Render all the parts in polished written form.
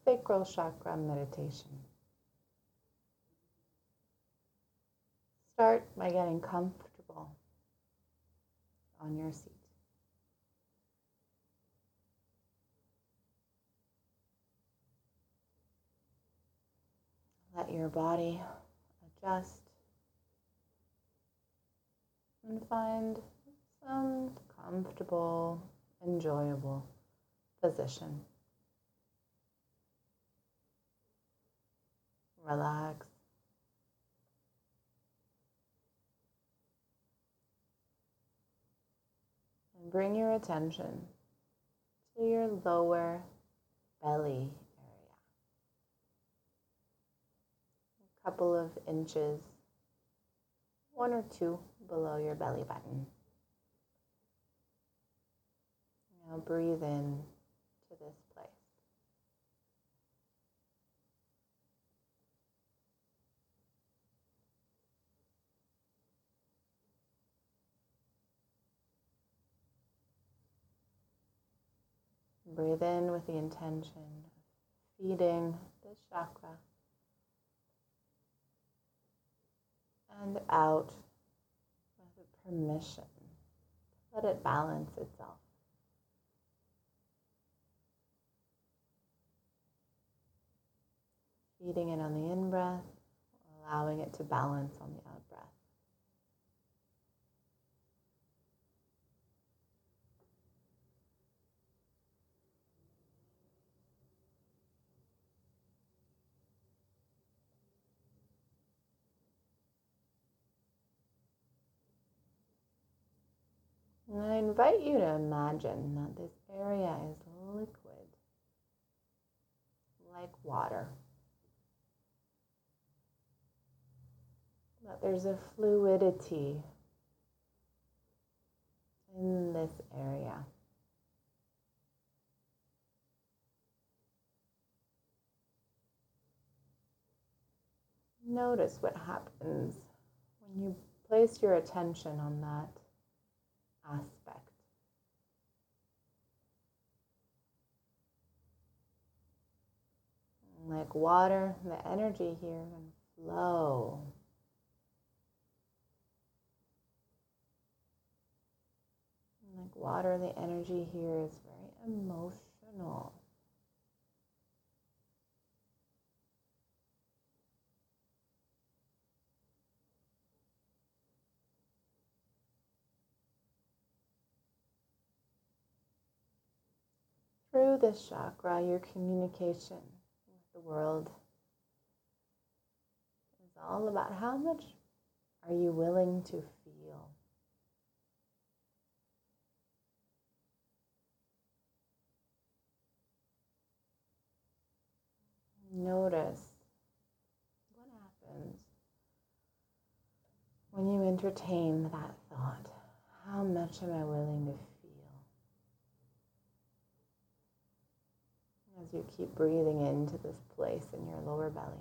sacral chakra meditation. Start by getting comfortable on your seat. Let your body adjust and find some comfortable, enjoyable position. Relax. And bring your attention to your lower belly area. A couple of inches, 1 or 2 below your belly button. Now breathe in to this place. Breathe in with the intention of feeding this chakra, and out with permission. Let it balance itself. Feeding it on the in-breath, allowing it to balance on the out-breath. And I invite you to imagine that this area is liquid, like water. That there's a fluidity in this area. Notice what happens when you place your attention on that aspect. Like water, the energy here can flow. Like water, the energy here is very emotional. Through this chakra, your communication with the world is all about how much are you willing to feel. Notice what happens when you entertain that thought. How much am I willing to feel? As you keep breathing into this place in your lower belly.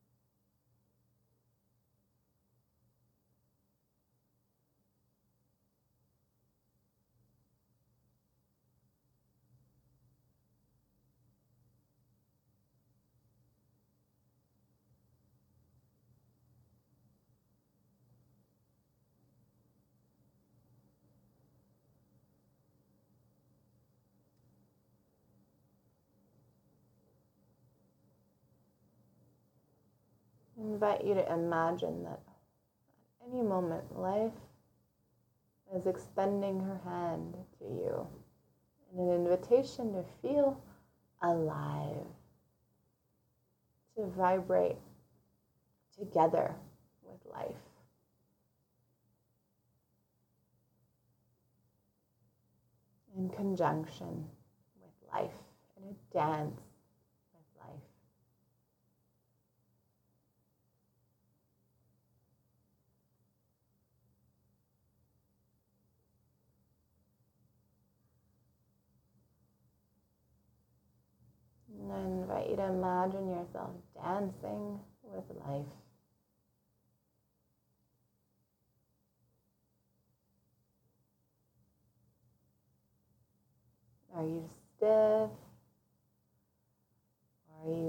I invite you to imagine that at any moment life is extending her hand to you in an invitation to feel alive, to vibrate together with life. In conjunction with life, in a dance with life. And I invite you to imagine yourself dancing with life. Are you stiff? Or are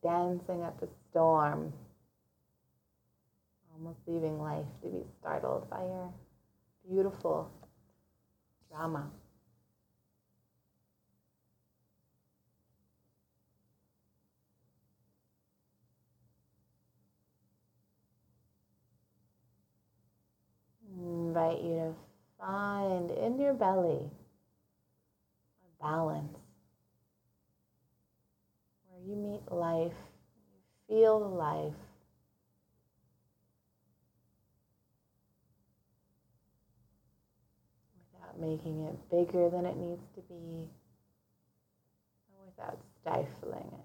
dancing up a storm, almost leaving life to be startled by your beautiful drama. Invite you to find in your belly a balance where you meet life, you feel the life. Without making it bigger than it needs to be, and without stifling it.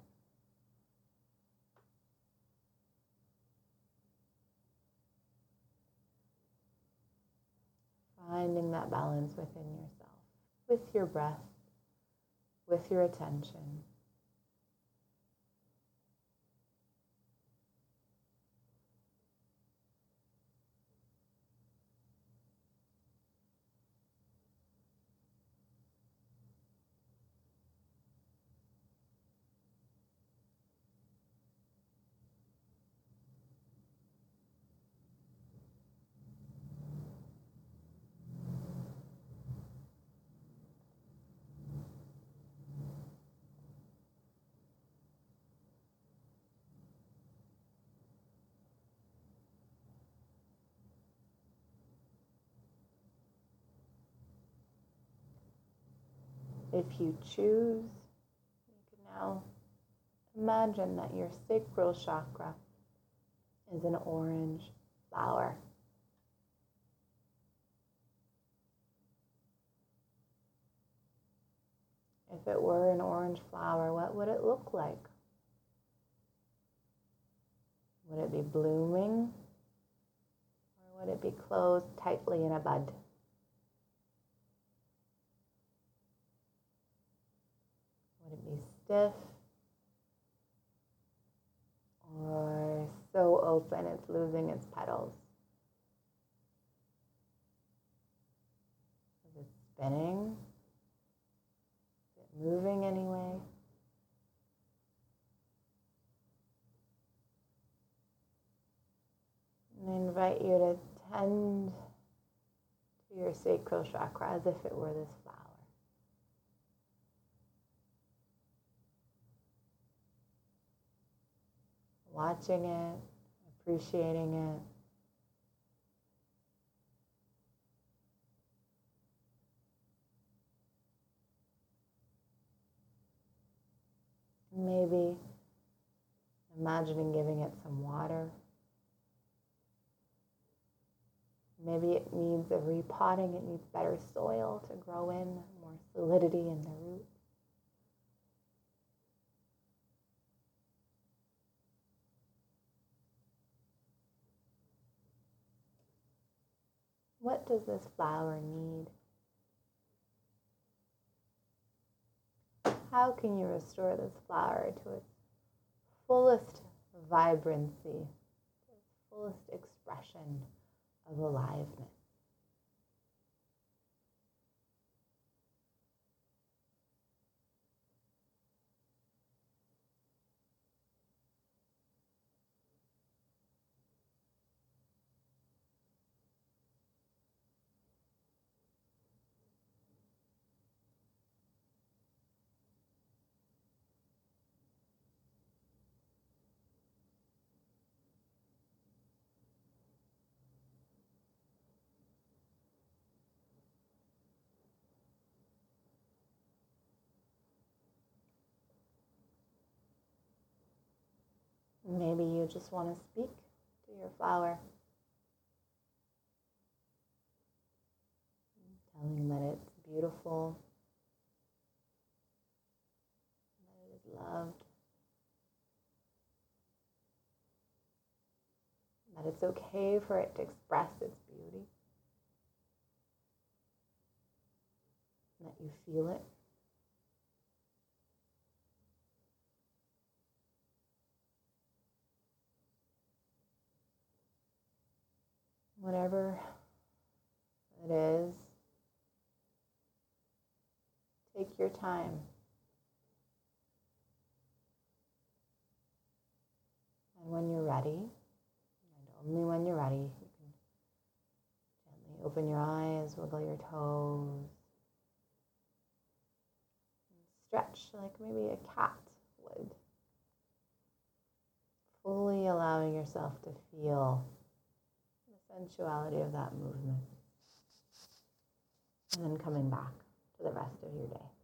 Finding that balance within yourself, with your breath, with your attention. If you choose, you can now imagine that your sacral chakra is an orange flower. If it were an orange flower, what would it look like? Would it be blooming? Or would it be closed tightly in a bud? Would it be stiff? Or so open it's losing its petals? Is it spinning? Is it moving anyway? And I invite you to tend to your sacral chakra as if it were this flower. Watching it, appreciating it. Maybe imagining giving it some water. Maybe it needs a repotting, it needs better soil to grow in, more solidity in the root. What does this flower need? How can you restore this flower to its fullest vibrancy, its fullest expression of aliveness? Maybe you just want to speak to your flower, telling that it's beautiful, that it is loved, that it's okay for it to express its beauty, that you feel it. Whatever it is, take your time. And when you're ready, and only when you're ready, you can gently open your eyes, wiggle your toes, and stretch like maybe a cat would. Fully allowing yourself to feel the sensuality of that movement. And then coming back to the rest of your day.